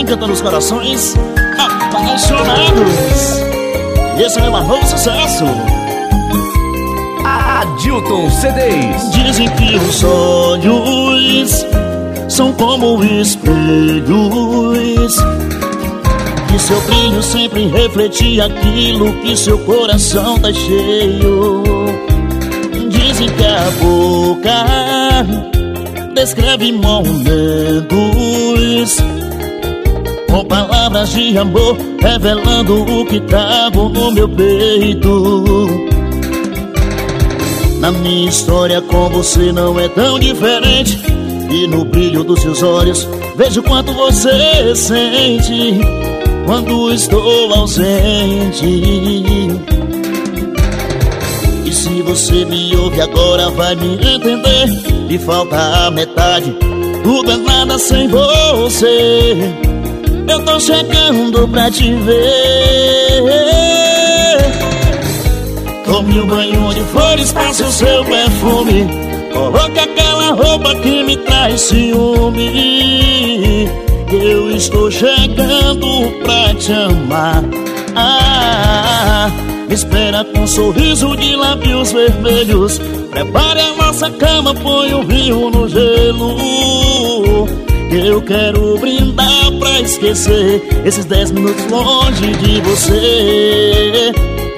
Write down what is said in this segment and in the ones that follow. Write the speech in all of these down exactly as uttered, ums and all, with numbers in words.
encantando os corações apaixonados. Esse é meu novo sucesso. Adilton C Ds. Dizem que os olhos são como espelhos, que seu brilho sempre reflete aquilo que seu coração tá cheio. Dizem que a boca descreve momentos com palavras de amor, revelando o que trago no meu peito. Na minha história com você não é tão diferente, e no brilho dos seus olhos vejo quanto você sente quando estou ausente. E se você me ouve agora vai me entender, lhe falta a metade, tudo é nada sem você. Eu tô chegando pra te ver. Tome um banho de flores, passe o seu perfume, coloque aquela roupa que me traz ciúme. Eu estou chegando pra te amar. Ah, me espera com um sorriso de lábios vermelhos. Prepare a nossa cama, põe o vinho no gelo. Eu quero brindar pra esquecer esses dez minutos longe de você.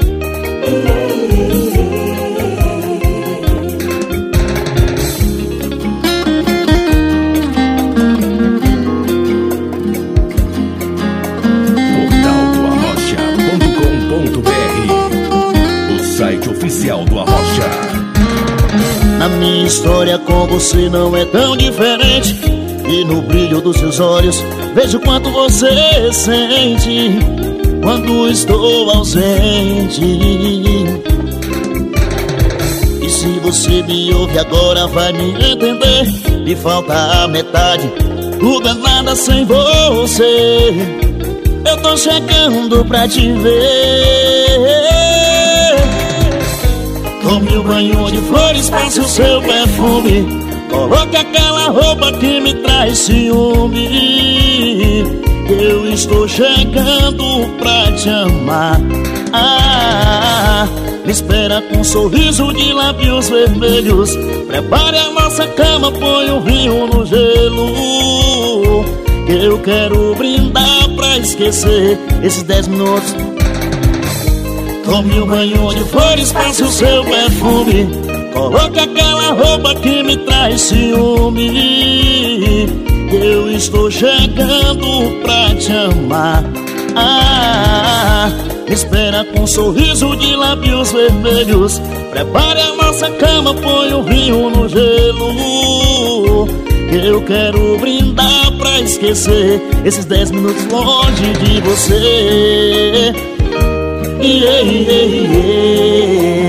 portal do arrocha ponto com ponto br, o site oficial do Arrocha. Na minha história com você não é tão diferente, e no brilho dos seus olhos vejo quanto você sente quando estou ausente. E se você me ouve agora vai me entender, lhe falta a metade, tudo é nada sem você. Eu tô chegando pra te ver. Tome um banho de flores, passe o seu perfume, coloque aquela roupa que me traz ciúme. Eu estou chegando pra te amar. Ah, me espera com um sorriso de lábios vermelhos. Prepare a nossa cama, põe o vinho no gelo. Eu quero brindar pra esquecer esses dez minutos. Tome um banho de flores, passe o seu perfume, coloque aquela roupa que me traz ciúme. Eu estou chegando pra te amar. Ah, me espera com um sorriso de lábios vermelhos. Prepare a nossa cama, põe o vinho no gelo. Eu quero brindar pra esquecer esses dez minutos longe de você. Yeah, yeah, yeah.